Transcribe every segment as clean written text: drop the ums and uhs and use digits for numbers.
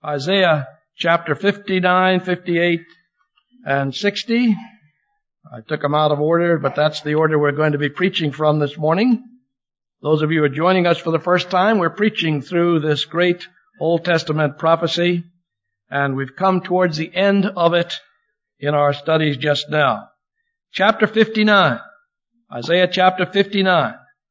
Isaiah chapter 59, 58, and 60. I took them out of order, but that's the order we're going to be preaching from this morning. Those of you who are joining us for the first time, we're preaching through this great Old Testament prophecy, and we've come towards the end of it in our studies just now. Chapter 59, Isaiah chapter 59.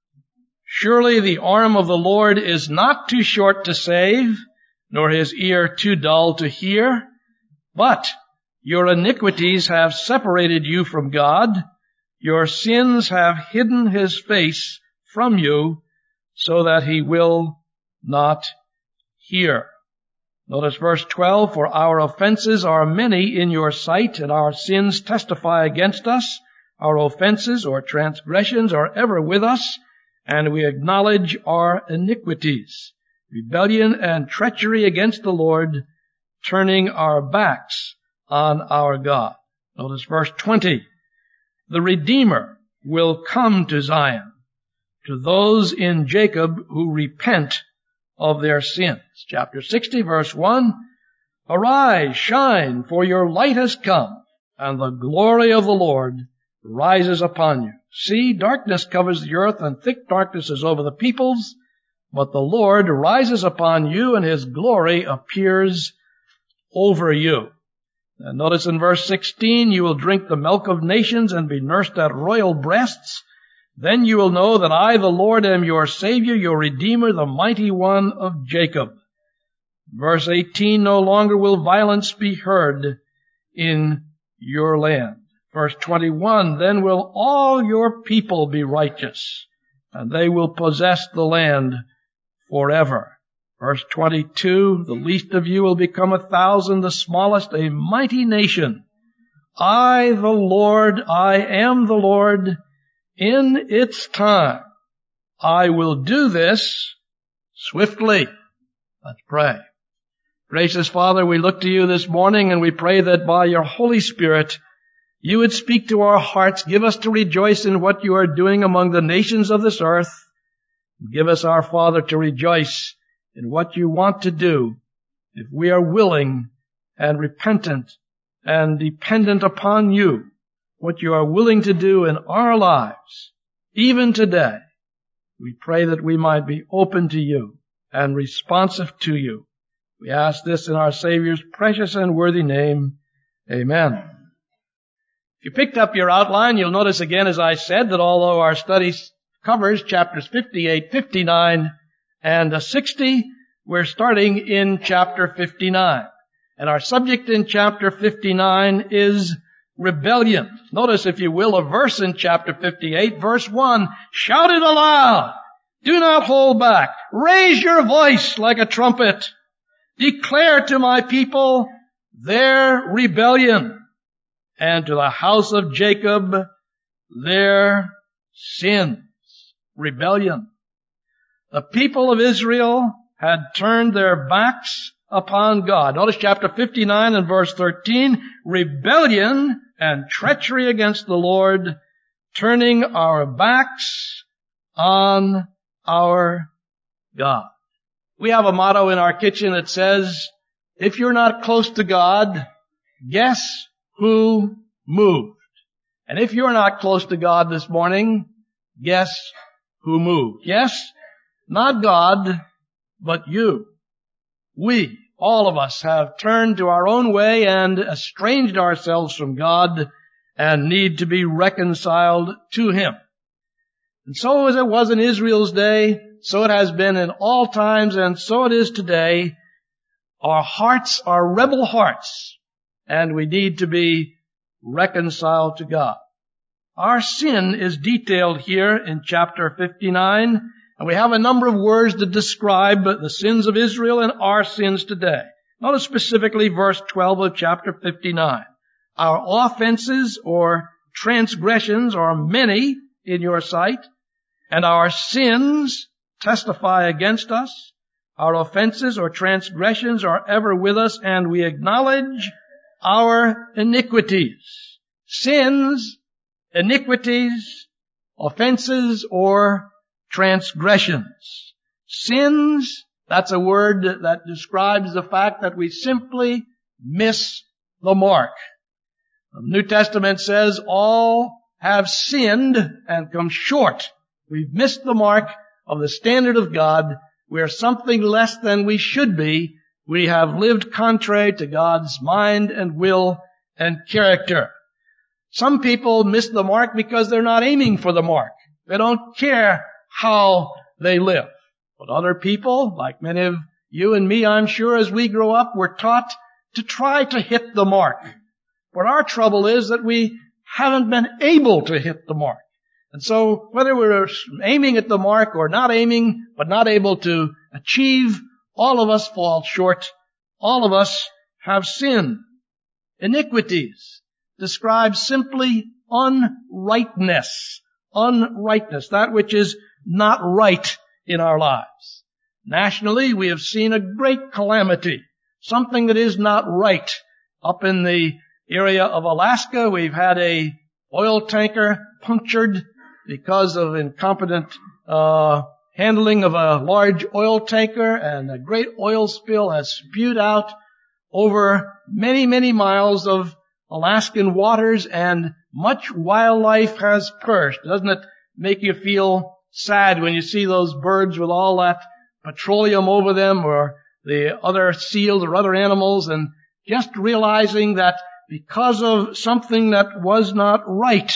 Surely the arm of the Lord is not too short to save, nor his ear too dull to hear, but your iniquities have separated you from God, your sins have hidden his face from you, so that he will not hear. Notice verse 12, for our offenses are many in your sight, and our sins testify against us. Our offenses or transgressions are ever with us, and we acknowledge our iniquities. Rebellion and treachery against the Lord, turning our backs on our God. Notice verse 20. The Redeemer will come to Zion, to those in Jacob who repent of their sins. Chapter 60, verse 1. Arise, shine, for your light has come, and the glory of the Lord rises upon you. See, darkness covers the earth, and thick darkness is over the peoples, but the Lord rises upon you, and his glory appears over you. And notice in verse 16, you will drink the milk of nations and be nursed at royal breasts. Then you will know that I, the Lord, am your Savior, your Redeemer, the Mighty One of Jacob. Verse 18, no longer will violence be heard in your land. Verse 21, then will all your people be righteous, and they will possess the land forever. Verse 22, the least of you will become 1,000, the smallest a mighty nation. I, the Lord, I am the Lord. In its time, I will do this swiftly. Let's pray. Gracious Father, we look to you this morning and we pray that by your Holy Spirit, you would speak to our hearts. Give us to rejoice in what you are doing among the nations of this earth. Give us, our Father, to rejoice in what you want to do if we are willing and repentant and dependent upon you, what you are willing to do in our lives, even today. We pray that we might be open to you and responsive to you. We ask this in our Savior's precious and worthy name. Amen. If you picked up your outline, you'll notice again, as I said, that although our study covers chapters 58, 59, and 60, we're starting in chapter 59. And our subject in chapter 59 is rebellion. Notice, if you will, a verse in chapter 58, verse 1. Shout it aloud. Do not hold back. Raise your voice like a trumpet. Declare to my people their rebellion, and to the house of Jacob their sins. Rebellion. The people of Israel had turned their backs upon God. Notice chapter 59 and verse 13. Rebellion and treachery against the Lord, turning our backs on our God. We have a motto in our kitchen that says, if you're not close to God, guess who moved? And if you're not close to God this morning, guess who moved? Yes, not God, but you. We, all of us, have turned to our own way and estranged ourselves from God and need to be reconciled to him. And so as it was in Israel's day, so it has been in all times, and so it is today. Our hearts are rebel hearts, and we need to be reconciled to God. Our sin is detailed here in chapter 59, and we have a number of words to describe the sins of Israel and our sins today. Notice specifically verse 12 of chapter 59. Our offenses or transgressions are many in your sight, and our sins testify against us. Our offenses or transgressions are ever with us, and we acknowledge our iniquities. Sins, iniquities, offenses, or transgressions. Sins, That's a word that describes the fact that we simply miss the mark. The New Testament says all have sinned and come short. We've missed the mark of the standard of God. We're something less than we should be. We have lived contrary to God's mind and will and character. Some people miss the mark because they're not aiming for the mark. They don't care how they live. But other people, like many of you and me, I'm sure, as we grow up, we're taught to try to hit the mark. But our trouble is that we haven't been able to hit the mark. And so whether we're aiming at the mark or not aiming, but not able to achieve, all of us fall short. All of us have sinned. Iniquities describe simply unrightness. Unrightness, that which is not right in our lives. Nationally, we have seen a great calamity, something that is not right. Up in the area of Alaska, we've had a oil tanker punctured because of incompetent handling of a large oil tanker, and a great oil spill has spewed out over many, many miles of Alaskan waters, and much wildlife has perished. Doesn't it make you feel sad when you see those birds with all that petroleum over them, or the other seals or other animals, and just realizing that because of something that was not right,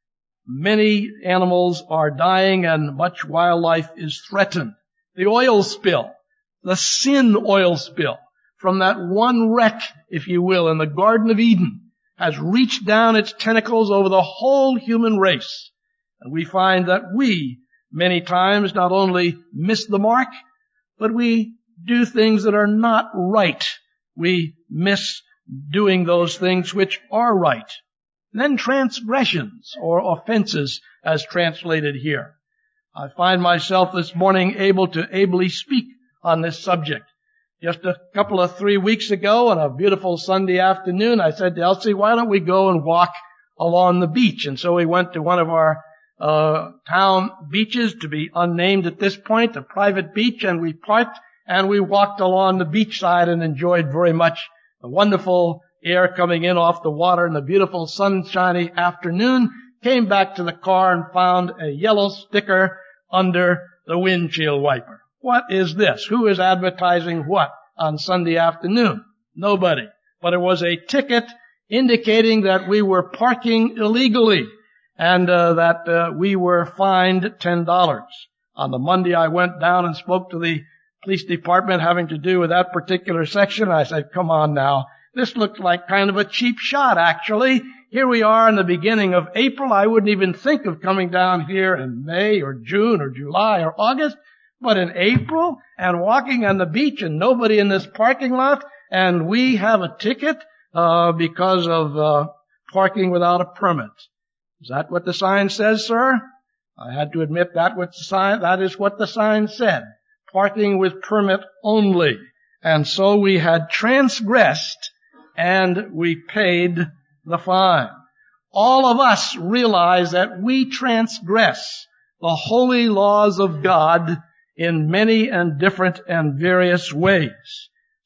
many animals are dying and much wildlife is threatened. The oil spill, the sin oil spill, from that one wreck, if you will, in the Garden of Eden, has reached down its tentacles over the whole human race. And we find that we, many times, not only miss the mark, but we do things that are not right. We miss doing those things which are right. And then transgressions, or offenses, as translated here. I find myself this morning able to ably speak on this subject. Just a couple of 3 weeks ago, on a beautiful Sunday afternoon, I said to Elsie, why don't we go and walk along the beach? And so we went to one of our town beaches, to be unnamed at this point, a private beach, and we parked and we walked along the beachside and enjoyed very much the wonderful air coming in off the water in the beautiful sunshiny afternoon. Came back to the car and found a yellow sticker under the windshield wiper. What is this? Who is advertising what on Sunday afternoon? Nobody. But it was a ticket indicating that we were parking illegally, and that we were fined $10. On the Monday, I went down and spoke to the police department having to do with that particular section. I said, come on now. This looked like kind of a cheap shot, actually. Here we are in the beginning of April. I wouldn't even think of coming down here in May or June or July or August, but in April, and walking on the beach and nobody in this parking lot, and we have a ticket because of parking without a permit. Is that what the sign says, sir? I had to admit that is what the sign said. Parking with permit only. And so we had transgressed and we paid the fine. All of us realize that we transgress the holy laws of God in many and different and various ways.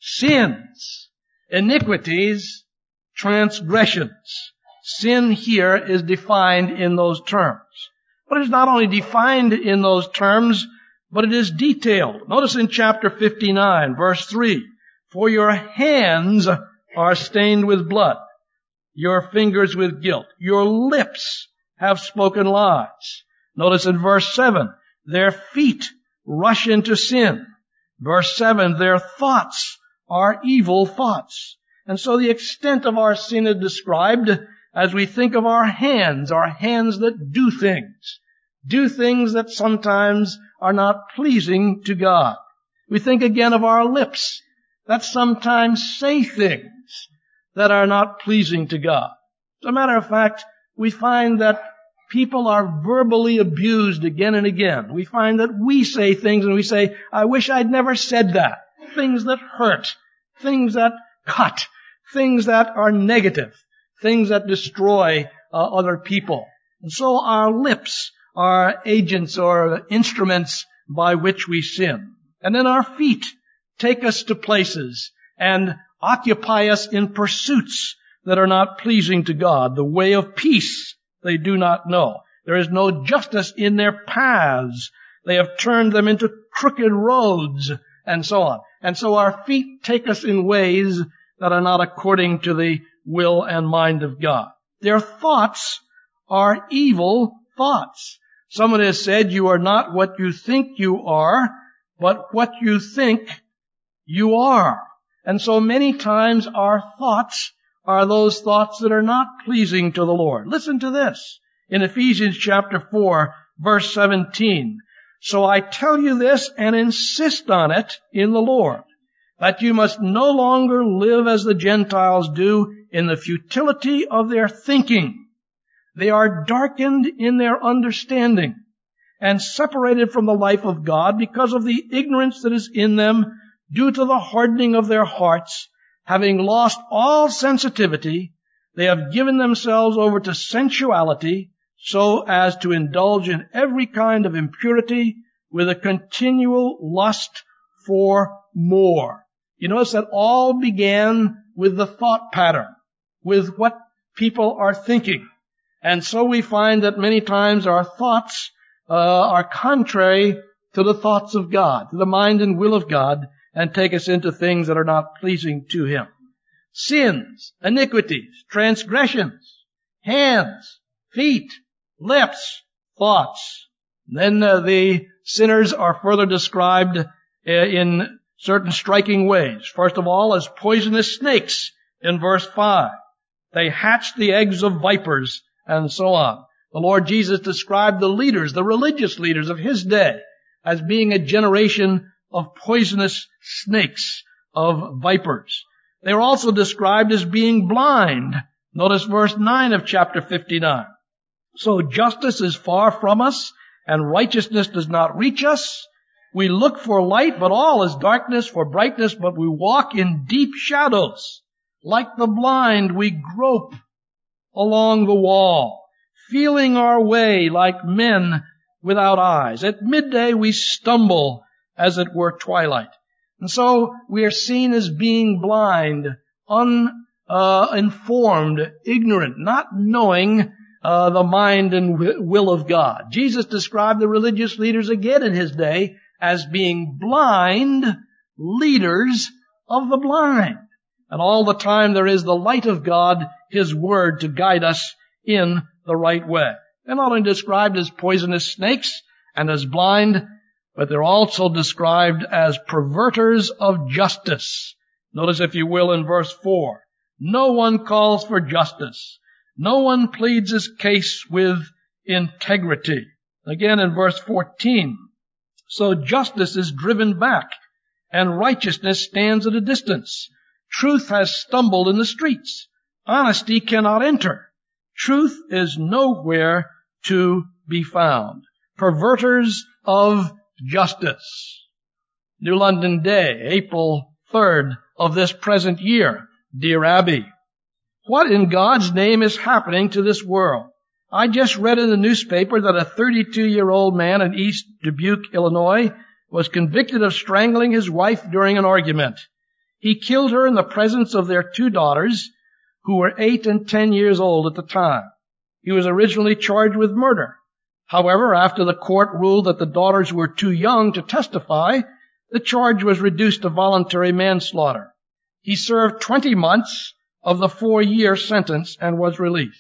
Sins, iniquities, transgressions. Sin here is defined in those terms. But it's not only defined in those terms, but it is detailed. Notice in chapter 59, verse 3, for your hands are stained with blood, your fingers with guilt, your lips have spoken lies. Notice in verse 7, their feet rush into sin. Verse 7, their thoughts are evil thoughts. And so the extent of our sin is described as we think of our hands that do things that sometimes are not pleasing to God. We think again of our lips that sometimes say things that are not pleasing to God. As a matter of fact, we find that people are verbally abused again and again. We find that we say things and we say, I wish I'd never said that. Things that hurt, things that cut, things that are negative, things that destroy other people. And so our lips are agents or instruments by which we sin. And then our feet take us to places and occupy us in pursuits that are not pleasing to God. The way of peace they do not know. There is no justice in their paths. They have turned them into crooked roads, and so on. And so our feet take us in ways that are not according to the will and mind of God. Their thoughts are evil thoughts. Someone has said, you are not what you think you are, but what you think you are. And so many times our thoughts are those thoughts that are not pleasing to the Lord. Listen to this in Ephesians chapter 4, verse 17. So I tell you this and insist on it in the Lord, that you must no longer live as the Gentiles do in the futility of their thinking. They are darkened in their understanding and separated from the life of God because of the ignorance that is in them due to the hardening of their hearts. Having lost all sensitivity, they have given themselves over to sensuality so as to indulge in every kind of impurity with a continual lust for more. You notice that all began with the thought pattern, with what people are thinking. And so we find that many times our thoughts are contrary to the thoughts of God, to the mind and will of God, and take us into things that are not pleasing to Him. Sins, iniquities, transgressions, hands, feet, lips, thoughts. Then the sinners are further described in certain striking ways. First of all, as poisonous snakes in verse 5. They hatched the eggs of vipers, and so on. The Lord Jesus described the leaders, the religious leaders of His day, as being a generation of poisonous snakes, of vipers. They are also described as being blind. Notice verse 9 of chapter 59. So justice is far from us, and righteousness does not reach us. We look for light, but all is darkness. For brightness, but we walk in deep shadows. Like the blind, we grope along the wall, feeling our way like men without eyes. At midday, we stumble as it were twilight. And so we are seen as being blind, uninformed, ignorant, not knowing the mind and will of God. Jesus described the religious leaders again in His day as being blind leaders of the blind. And all the time there is the light of God, His Word, to guide us in the right way. They're not only described as poisonous snakes and as blind, but they're also described as perverters of justice. Notice, if you will, in verse 4, no one calls for justice. No one pleads his case with integrity. Again in verse 14, so justice is driven back, and righteousness stands at a distance. Truth has stumbled in the streets. Honesty cannot enter. Truth is nowhere to be found. Perverters of justice. New London Day, April 3rd of this present year. Dear Abby, what in God's name is happening to this world? I just read in the newspaper that a 32-year-old man in East Dubuque, Illinois, was convicted of strangling his wife during an argument. He killed her in the presence of their 2 daughters, who were 8 and 10 years old at the time. He was originally charged with murder. However, after the court ruled that the daughters were too young to testify, the charge was reduced to voluntary manslaughter. He served 20 months of the 4-year sentence and was released.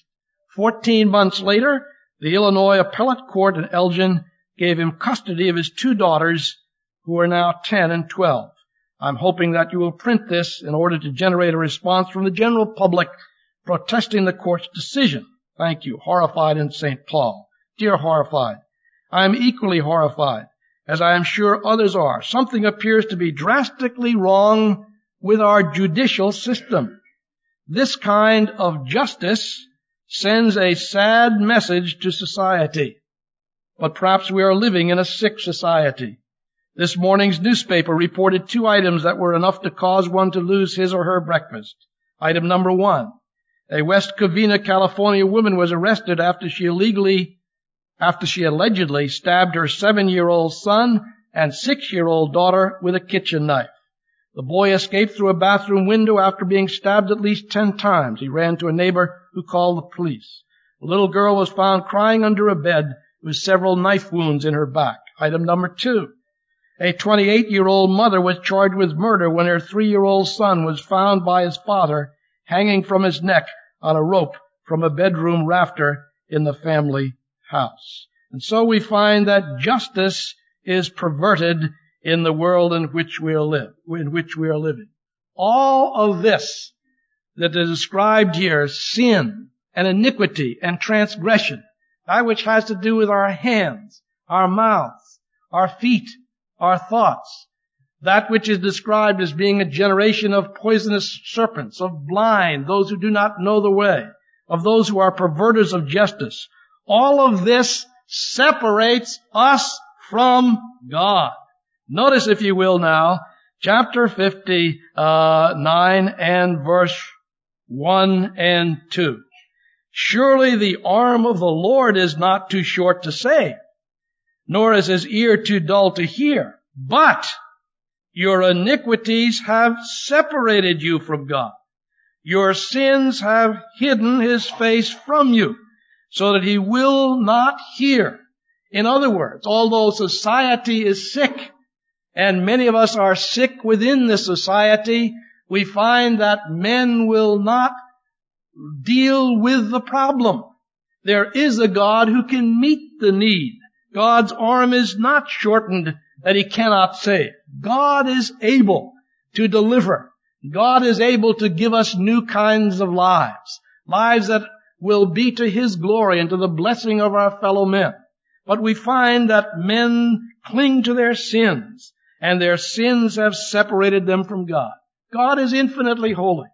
14 months later, the Illinois Appellate Court in Elgin gave him custody of his 2 daughters, who are now 10 and 12. I'm hoping that you will print this in order to generate a response from the general public protesting the court's decision. Thank you. Horrified in St. Paul. Dear Horrified, I am equally horrified, as I am sure others are. Something appears to be drastically wrong with our judicial system. This kind of justice sends a sad message to society. But perhaps we are living in a sick society. This morning's newspaper reported 2 items that were enough to cause one to lose his or her breakfast. Item number 1, a West Covina, California woman was arrested after she allegedly stabbed her 7-year-old son and 6-year-old daughter with a kitchen knife. The boy escaped through a bathroom window after being stabbed at least 10 times. He ran to a neighbor who called the police. The little girl was found crying under a bed with several knife wounds in her back. Item number 2. A 28-year-old mother was charged with murder when her 3-year-old son was found by his father hanging from his neck on a rope from a bedroom rafter in the family house. And so we find that justice is perverted in the world in which we are living. All of this that is described here, sin and iniquity and transgression, that which has to do with our hands, our mouths, our feet, our thoughts, that which is described as being a generation of poisonous serpents, of blind, those who do not know the way, of those who are perverters of justice. All of this separates us from God. Notice, if you will now, chapter 59 and verse 1 and 2. Surely the arm of the Lord is not too short to save, nor is his ear too dull to hear, but your iniquities have separated you from God. Your sins have hidden his face from you, so that he will not hear. In other words, although society is sick, and many of us are sick within this society, we find that men will not deal with the problem. There is a God who can meet the need. God's arm is not shortened that he cannot save. God is able to deliver. God is able to give us new kinds of lives, lives that will be to his glory and to the blessing of our fellow men. But we find that men cling to their sins, and their sins have separated them from God. God is infinitely holy,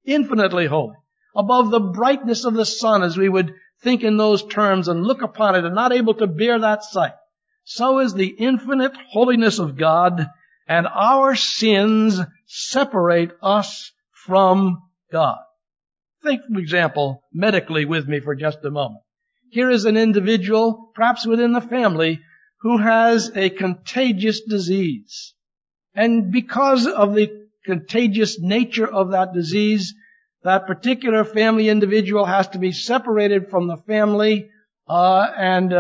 above the brightness of the sun, as we would think in those terms and look upon it and not able to bear that sight. So is the infinite holiness of God, and our sins separate us from God. Think, for example, medically with me for just a moment. Here is an individual, perhaps within the family, who has a contagious disease. And because of the contagious nature of that disease, that particular family individual has to be separated from the family and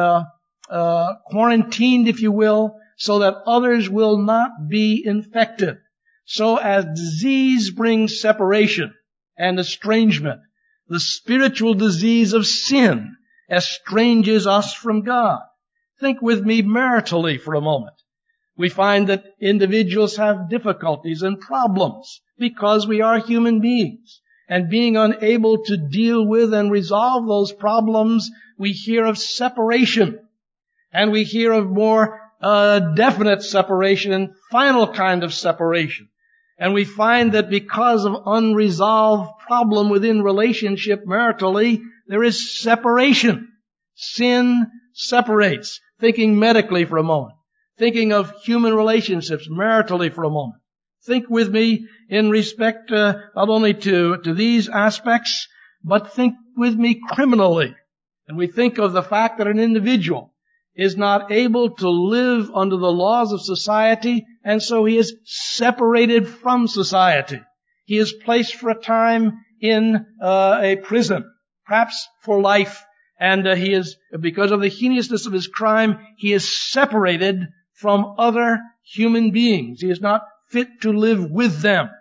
quarantined, if you will, so that others will not be infected. So as disease brings separation and estrangement, the spiritual disease of sin estranges us from God. Think with me maritally for a moment. We find that individuals have difficulties and problems because we are human beings. And being unable to deal with and resolve those problems, we hear of separation. And we hear of more definite separation and final kind of separation. And we find that because of unresolved problem within relationship maritally, there is separation. Sin separates. Thinking medically for a moment. Thinking of human relationships maritally for a moment. Think with me in respect not only to these aspects, but think with me criminally. And we think of the fact that an individual is not able to live under the laws of society, and so he is separated from society. He is placed for a time in a prison, perhaps for life, and he is, because of the heinousness of his crime, he is separated from other human beings. He is not fit to live with them.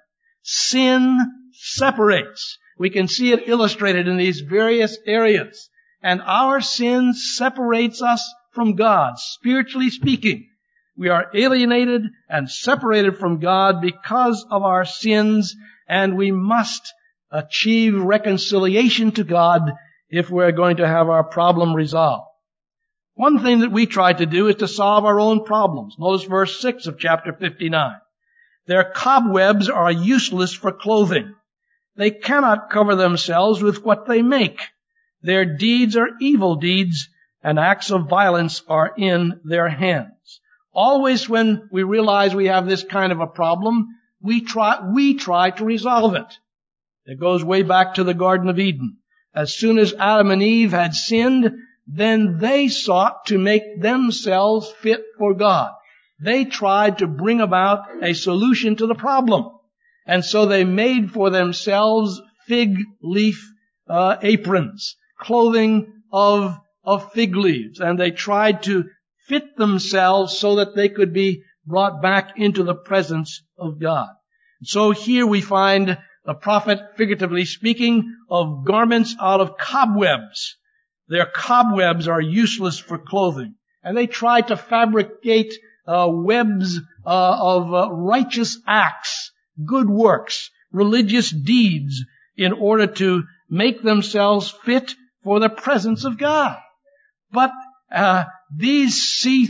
Sin separates. We can see it illustrated in these various areas. And our sin separates us from God, spiritually speaking. We are alienated and separated from God because of our sins, and we must achieve reconciliation to God if we're going to have our problem resolved. One thing that we try to do is to solve our own problems. Notice verse 6 of chapter 59. Their cobwebs are useless for clothing. They cannot cover themselves with what they make. Their deeds are evil deeds, and acts of violence are in their hands. Always when we realize we have this kind of a problem, we try to resolve it. It goes way back to the Garden of Eden. As soon as Adam and Eve had sinned, then they sought to make themselves fit for God. They tried to bring about a solution to the problem. And so they made for themselves fig leaf aprons, clothing of fig leaves. And they tried to fit themselves so that they could be brought back into the presence of God. So here we find the prophet, figuratively speaking, of garments out of cobwebs. Their cobwebs are useless for clothing. And they try to fabricate webs of righteous acts, good works, religious deeds, in order to make themselves fit for the presence of God. But these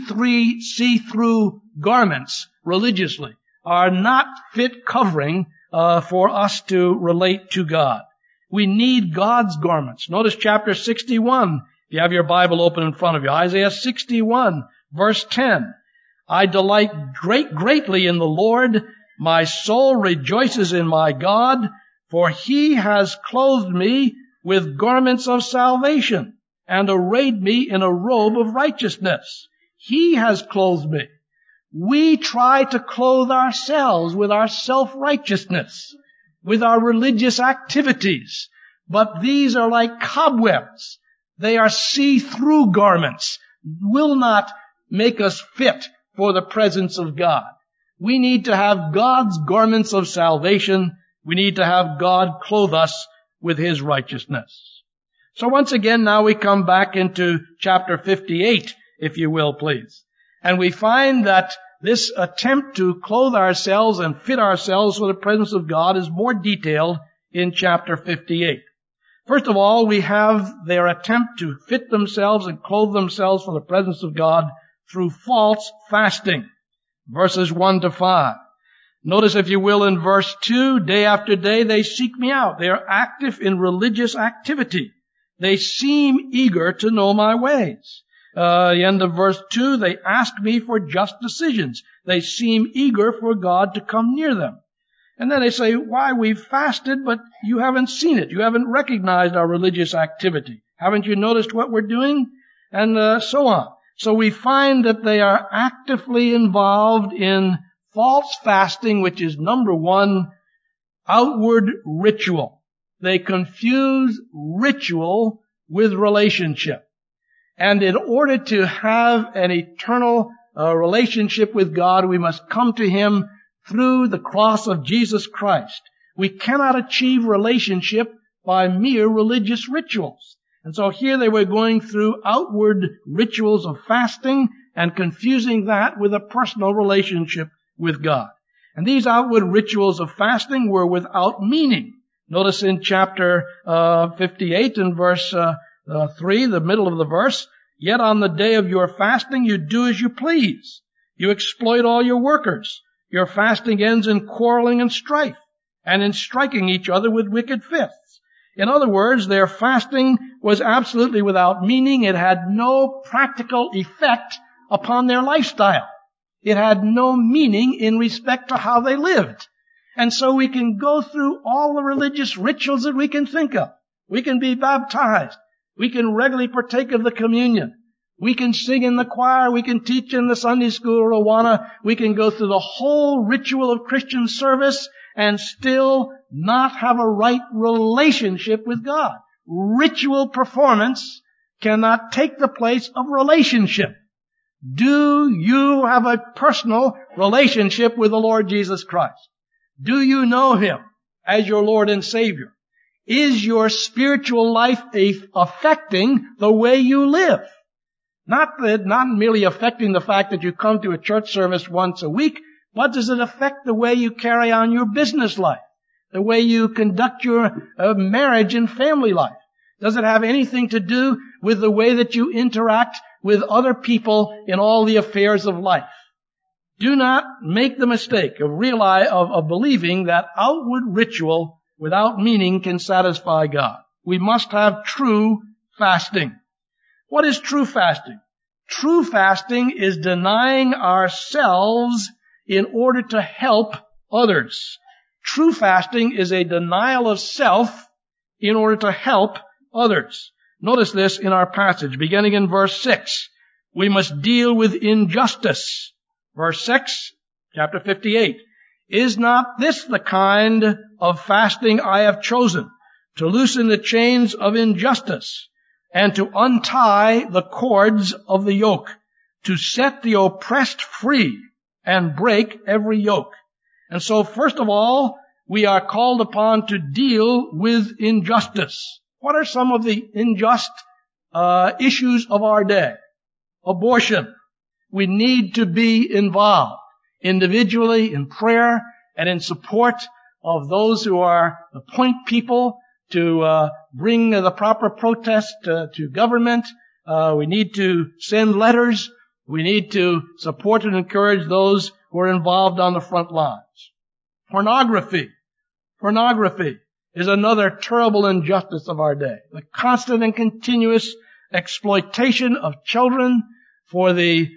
see-through garments, religiously, are not fit covering for us to relate to God. We need God's garments. Notice chapter 61, if you have your Bible open in front of you. Isaiah 61, verse 10. I delight greatly in the Lord. My soul rejoices in my God, for he has clothed me with garments of salvation and arrayed me in a robe of righteousness. He has clothed me. We try to clothe ourselves with our self-righteousness, with our religious activities, but these are like cobwebs. They are see-through garments, will not make us fit for the presence of God. We need to have God's garments of salvation. We need to have God clothe us with his righteousness. So once again, now we come back into chapter 58, if you will, please. And we find that this attempt to clothe ourselves and fit ourselves for the presence of God is more detailed in chapter 58. First of all, we have their attempt to fit themselves and clothe themselves for the presence of God through false fasting. Verses 1 to 5. Notice, if you will, in verse 2, day after day they seek me out. They are active in religious activity. They seem eager to know my ways. The end of verse 2, they ask me for just decisions. They seem eager for God to come near them. And then they say, why, we've fasted, but you haven't seen it. You haven't recognized our religious activity. Haven't you noticed what we're doing? And so on. So we find that they are actively involved in false fasting, which is number one, outward ritual. They confuse ritual with relationship. And in order to have an eternal relationship with God, we must come to him through the cross of Jesus Christ. We cannot achieve relationship by mere religious rituals. And so here they were going through outward rituals of fasting and confusing that with a personal relationship with God. And these outward rituals of fasting were without meaning. Notice in chapter 58 and verse 3, the middle of the verse, yet on the day of your fasting you do as you please. You exploit all your workers. Your fasting ends in quarreling and strife, and in striking each other with wicked fists. In other words, their fasting was absolutely without meaning. It had no practical effect upon their lifestyle. It had no meaning in respect to how they lived. And so we can go through all the religious rituals that we can think of. We can be baptized. We can regularly partake of the communion. We can sing in the choir. We can teach in the Sunday school or Awana. We can go through the whole ritual of Christian service and still not have a right relationship with God. Ritual performance cannot take the place of relationship. Do you have a personal relationship with the Lord Jesus Christ? Do you know him as your Lord and Savior? Is your spiritual life affecting the way you live? Not merely affecting the fact that you come to a church service once a week, but does it affect the way you carry on your business life? The way you conduct your marriage and family life? Does it have anything to do with the way that you interact with other people in all the affairs of life? Do not make the mistake of believing that outward ritual without meaning can satisfy God. We must have true fasting. What is true fasting? True fasting is denying ourselves in order to help others. True fasting is a denial of self in order to help others. Notice this in our passage, beginning in verse 6. We must deal with injustice. Verse 6, chapter 58. Is not this the kind of fasting I have chosen, to loosen the chains of injustice, and to untie the cords of the yoke, to set the oppressed free, and break every yoke? And so, first of all, we are called upon to deal with injustice. What are some of the unjust issues of our day? Abortion. We need to be involved individually in prayer and in support of those who are the point people to bring the proper protest to government. We need to send letters. We need to support and encourage those who are involved on the front lines. Pornography. Pornography is another terrible injustice of our day. The constant and continuous exploitation of children for the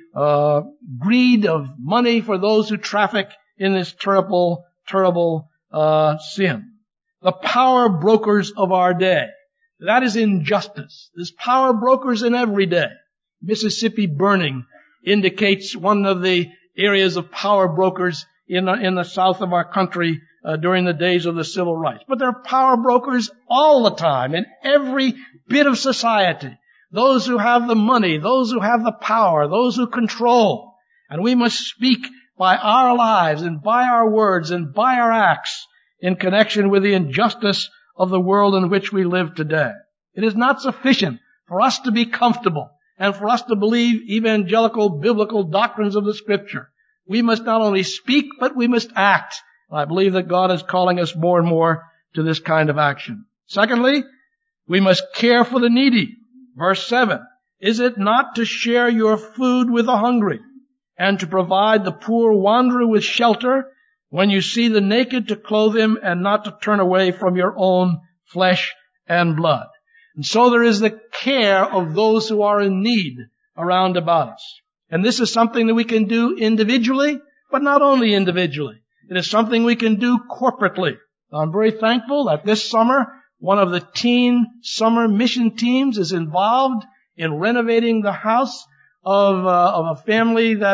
greed of money for those who traffic in this terrible, terrible sin. The power brokers of our day. That is injustice. There's power brokers in every day. Mississippi burning indicates one of the areas of power brokers in the south of our country during the days of the civil rights. But there are power brokers all the time in every bit of society. Those who have the money, those who have the power, those who control. And we must speak by our lives and by our words and by our acts in connection with the injustice of the world in which we live today. It is not sufficient for us to be comfortable and for us to believe evangelical biblical doctrines of the Scripture. We must not only speak, but we must act. I believe that God is calling us more and more to this kind of action. Secondly, we must care for the needy. Verse 7, is it not to share your food with the hungry and to provide the poor wanderer with shelter when you see the naked to clothe him and not to turn away from your own flesh and blood? And so there is the care of those who are in need around about us. And this is something that we can do individually, but not only individually. It is something we can do corporately. I'm very thankful that this summer, one of the teen summer mission teams is involved in renovating the house of a family that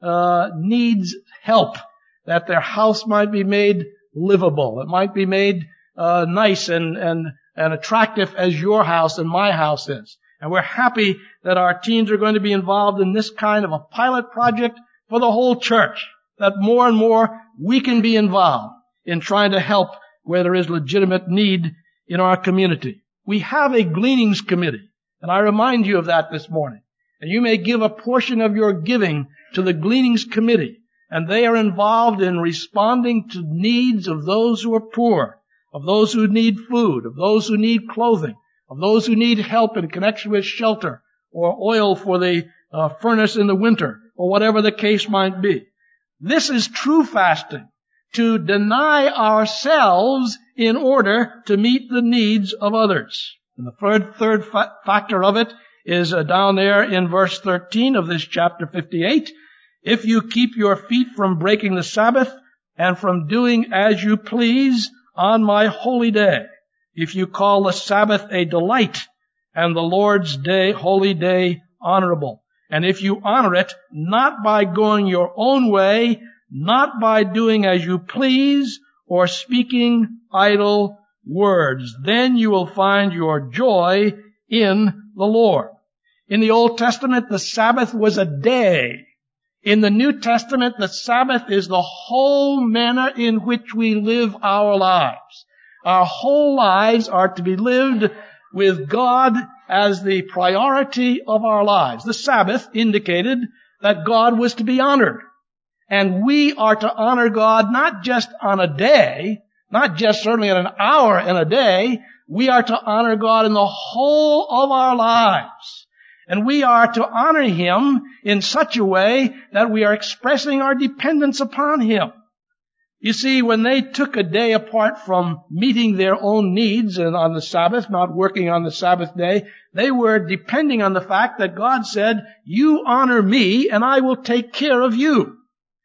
needs help, that their house might be made livable. It might be made nice and attractive as your house and my house is. And we're happy that our teens are going to be involved in this kind of a pilot project for the whole church, that more and more we can be involved in trying to help where there is legitimate need in our community. We have a gleanings committee, and I remind you of that this morning. And you may give a portion of your giving to the gleanings committee, and they are involved in responding to needs of those who are poor, of those who need food, of those who need clothing, of those who need help in connection with shelter or oil for the furnace in the winter, or whatever the case might be. This is true fasting, to deny ourselves in order to meet the needs of others. And the third factor of it is down there in verse 13 of this chapter 58. If you keep your feet from breaking the Sabbath and from doing as you please on my holy day, if you call the Sabbath a delight and the Lord's day, holy day, honorable, and if you honor it not by going your own way, not by doing as you please or speaking idle words, then you will find your joy in the Lord. In the Old Testament, the Sabbath was a day. In the New Testament, the Sabbath is the whole manner in which we live our lives. Our whole lives are to be lived with God as the priority of our lives. The Sabbath indicated that God was to be honored. And we are to honor God not just on a day, not just certainly in an hour in a day. We are to honor God in the whole of our lives. And we are to honor Him in such a way that we are expressing our dependence upon Him. You see, when they took a day apart from meeting their own needs and on the Sabbath, not working on the Sabbath day, they were depending on the fact that God said, you honor me and I will take care of you.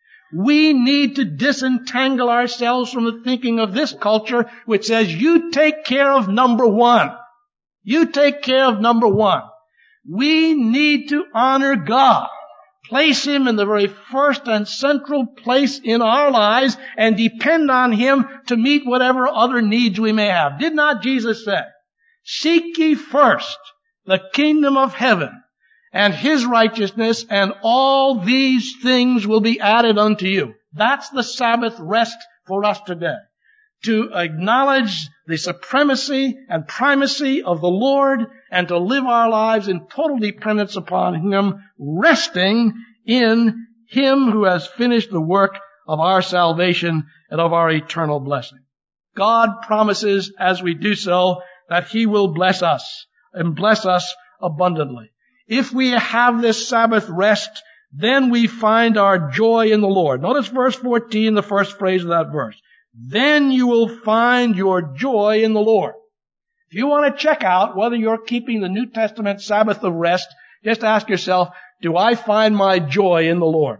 We need to disentangle ourselves from the thinking of this culture which says, you take care of number one. You take care of number one. We need to honor God. place Him in the very first and central place in our lives and depend on Him to meet whatever other needs we may have. Did not Jesus say, "Seek ye first the kingdom of heaven and His righteousness, and all these things will be added unto you"? That's the Sabbath rest for us today. To acknowledge the supremacy and primacy of the Lord and to live our lives in total dependence upon Him, resting in Him who has finished the work of our salvation and of our eternal blessing. God promises as we do so that He will bless us and bless us abundantly. If we have this Sabbath rest, then we find our joy in the Lord. Notice verse 14, the first phrase of that verse. Then you will find your joy in the Lord. If you want to check out whether you're keeping the New Testament Sabbath of rest, just ask yourself, do I find my joy in the Lord?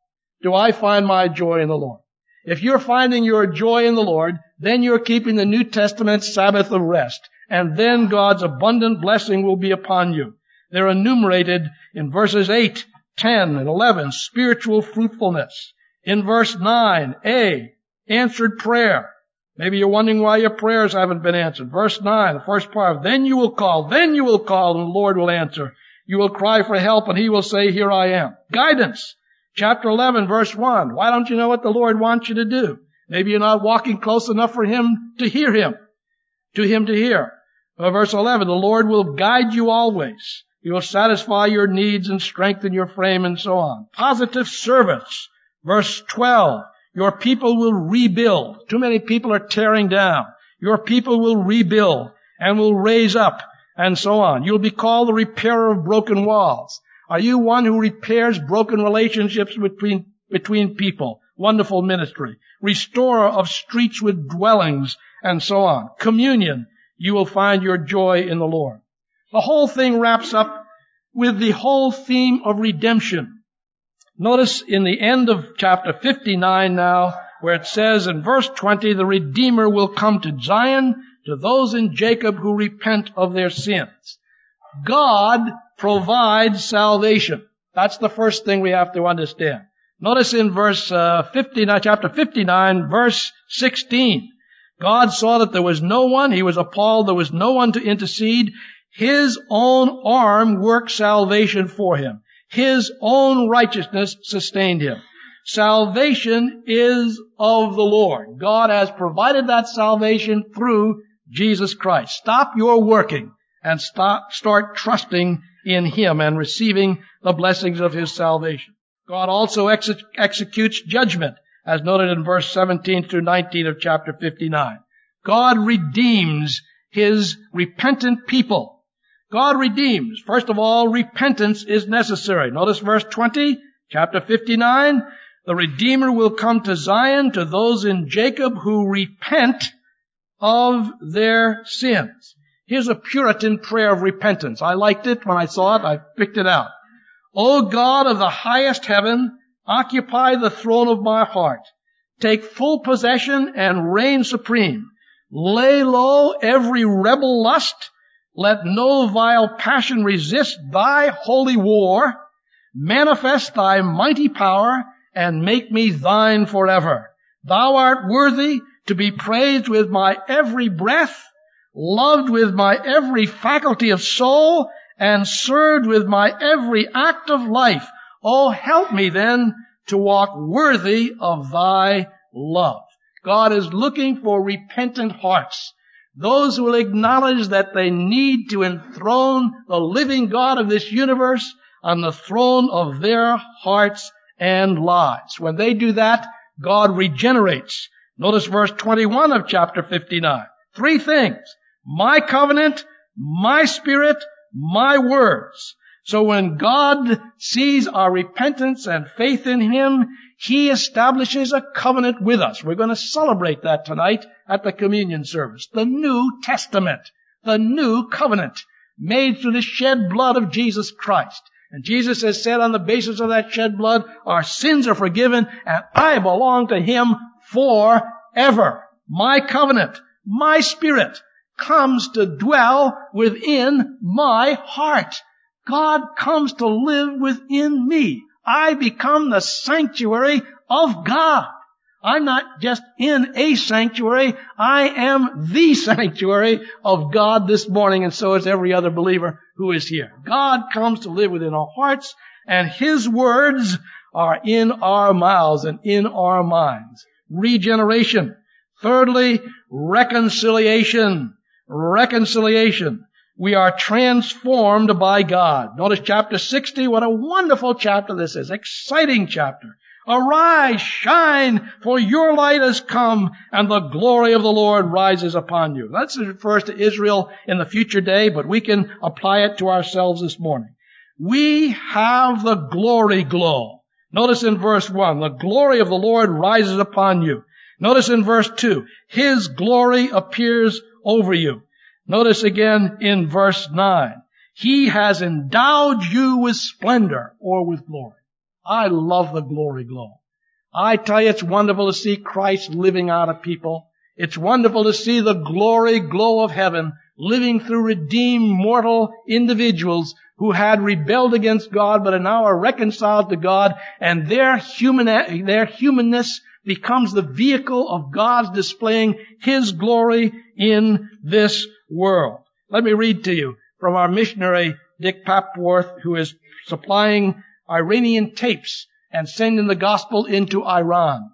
Do I find my joy in the Lord? If you're finding your joy in the Lord, then you're keeping the New Testament Sabbath of rest, and then God's abundant blessing will be upon you. They're enumerated in verses 8, 10, and 11, spiritual fruitfulness. In verse 9, answered prayer. Maybe you're wondering why your prayers haven't been answered. Verse 9, the first part, then you will call, and the Lord will answer. You will cry for help, and He will say, here I am. Guidance. Chapter 11, verse 1. Why don't you know what the Lord wants you to do? Maybe you're not walking close enough for Him to hear Him, to hear. Verse 11, the Lord will guide you always. He will satisfy your needs and strengthen your frame, and so on. Positive service. Verse 12, your people will rebuild. Too many people are tearing down. Your people will rebuild and will raise up, and so on. You'll be called the repairer of broken walls. Are you one who repairs broken relationships between people? Wonderful ministry. Restorer of streets with dwellings, and so on. Communion. You will find your joy in the Lord. The whole thing wraps up with the whole theme of redemption. Notice in the end of chapter 59 now, where it says in verse 20, the Redeemer will come to Zion, to those in Jacob who repent of their sins. God provides salvation. That's the first thing we have to understand. Notice in chapter 59, verse 16, God saw that there was no one, He was appalled, there was no one to intercede. His own arm worked salvation for Him. His own righteousness sustained Him. Salvation is of the Lord. God has provided that salvation through Jesus Christ. Stop your working and start trusting in Him and receiving the blessings of His salvation. God also executes judgment, as noted in verse 17 through 19 of chapter 59. God redeems His repentant people. God redeems. First of all, repentance is necessary. Notice verse 20, chapter 59. The Redeemer will come to Zion, to those in Jacob who repent of their sins. Here's a Puritan prayer of repentance. I liked it when I saw it. I picked it out. O God of the highest heaven, occupy the throne of my heart. Take full possession and reign supreme. Lay low every rebel lust. Let no vile passion resist thy holy war. Manifest thy mighty power and make me thine forever. Thou art worthy to be praised with my every breath, loved with my every faculty of soul, and served with my every act of life. Oh, help me then to walk worthy of thy love. God is looking for repentant hearts. Those who will acknowledge that they need to enthrone the living God of this universe on the throne of their hearts and lives. When they do that, God regenerates. Notice verse 21 of chapter 59. Three things. My covenant, my spirit, my words. So when God sees our repentance and faith in Him, He establishes a covenant with us. We're going to celebrate that tonight at the communion service. The New Testament, the new covenant made through the shed blood of Jesus Christ. And Jesus has said on the basis of that shed blood, our sins are forgiven and I belong to Him forever. My covenant, my spirit comes to dwell within my heart. God comes to live within me. I become the sanctuary of God. I'm not just in a sanctuary. I am the sanctuary of God this morning, and so is every other believer who is here. God comes to live within our hearts, and His words are in our mouths and in our minds. Regeneration. Thirdly, reconciliation. Reconciliation. We are transformed by God. Notice chapter 60. What a wonderful chapter this is. Exciting chapter. Arise, shine, for your light has come, and the glory of the Lord rises upon you. That refers to Israel in the future day, but we can apply it to ourselves this morning. We have the glory glow. Notice in verse 1, the glory of the Lord rises upon you. Notice in verse 2, His glory appears over you. Notice again in verse 9, He has endowed you with splendor or with glory. I love the glory glow. I tell you, it's wonderful to see Christ living out of people. It's wonderful to see the glory glow of heaven living through redeemed mortal individuals who had rebelled against God but are now reconciled to God, and their humanness becomes the vehicle of God's displaying His glory in this world. Let me read to you from our missionary, Dick Papworth, who is supplying Iranian tapes and sending the gospel into Iran.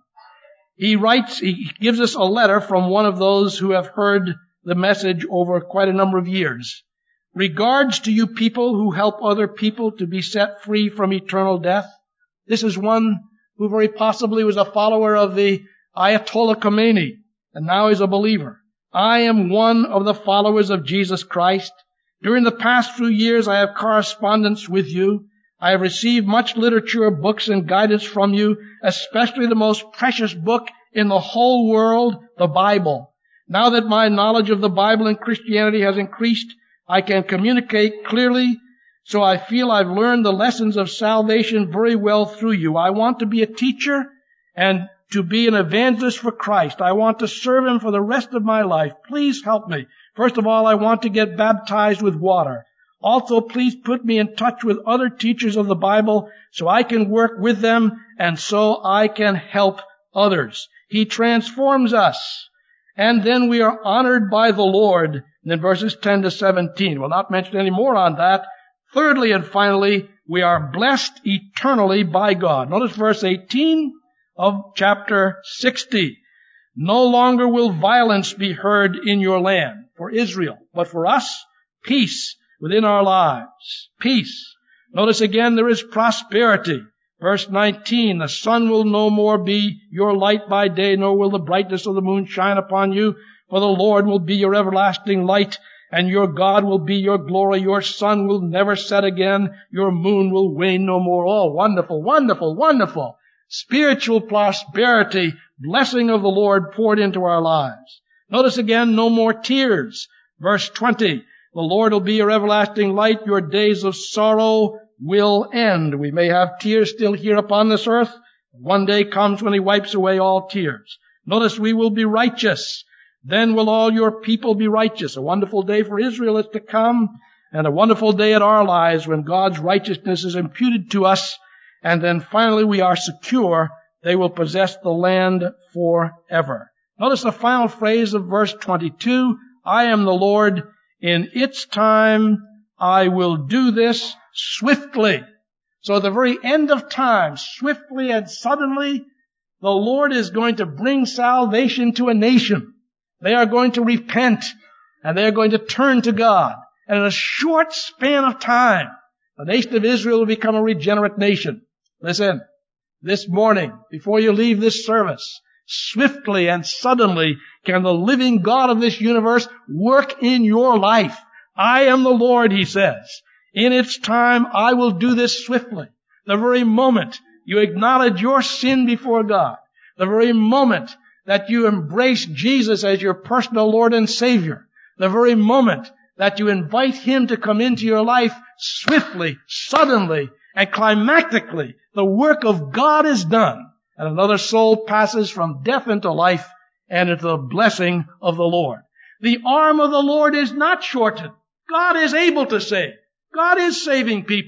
He gives us a letter from one of those who have heard the message over quite a number of years. Regards to you people who help other people to be set free from eternal death. This is one who very possibly was a follower of the Ayatollah Khomeini, and now is a believer. I am one of the followers of Jesus Christ. During the past few years, I have correspondence with you. I have received much literature, books, and guidance from you, especially the most precious book in the whole world, the Bible. Now that my knowledge of the Bible and Christianity has increased, I can communicate clearly, so I feel I've learned the lessons of salvation very well through you. I want to be a teacher and to be an evangelist for Christ. I want to serve Him for the rest of my life. Please help me. First of all, I want to get baptized with water. Also, please put me in touch with other teachers of the Bible so I can work with them and so I can help others. He transforms us, and then we are honored by the Lord. And in verses 10 to 17, we'll not mention any more on that. Thirdly and finally, we are blessed eternally by God. Notice verse 18 of chapter 60. No longer will violence be heard in your land, for Israel, but for us, peace within our lives. Peace. Notice again, there is prosperity. Verse 19, the sun will no more be your light by day, nor will the brightness of the moon shine upon you, for the Lord will be your everlasting light, and your God will be your glory. Your sun will never set again. Your moon will wane no more. Oh, wonderful, wonderful, wonderful. Spiritual prosperity, blessing of the Lord poured into our lives. Notice again, no more tears. Verse 20, the Lord will be your everlasting light. Your days of sorrow will end. We may have tears still here upon this earth. One day comes when He wipes away all tears. Notice we will be righteous. Then will all your people be righteous. A wonderful day for Israel is to come, and a wonderful day in our lives when God's righteousness is imputed to us. And then finally we are secure. They will possess the land forever. Notice the final phrase of verse 22. I am the Lord. In its time I will do this swiftly. So at the very end of time, swiftly and suddenly, the Lord is going to bring salvation to a nation. They are going to repent, and they are going to turn to God. And in a short span of time, the nation of Israel will become a regenerate nation. Listen, this morning, before you leave this service, swiftly and suddenly can the living God of this universe work in your life. I am the Lord, He says. In its time, I will do this swiftly. The very moment you acknowledge your sin before God, the very moment that you embrace Jesus as your personal Lord and Savior, the very moment that you invite Him to come into your life, swiftly, suddenly, and climactically, the work of God is done, and another soul passes from death into life and into the blessing of the Lord. The arm of the Lord is not shortened. God is able to save. God is saving people.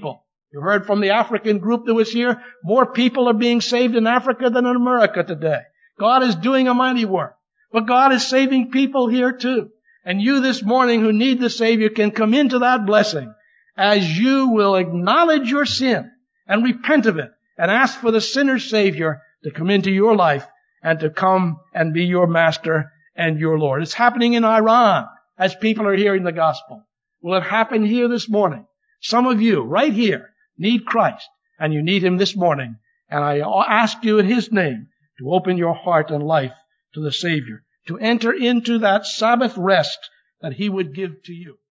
You heard from the African group that was here. More people are being saved in Africa than in America today. God is doing a mighty work. But God is saving people here too. And you this morning who need the Savior can come into that blessing as you will acknowledge your sin and repent of it and ask for the sinner's Savior to come into your life and to come and be your master and your Lord. It's happening in Iran as people are hearing the gospel. Will it happen here this morning? Some of you right here need Christ, and you need Him this morning. And I ask you in His name to open your heart and life to the Savior, to enter into that Sabbath rest that He would give to you.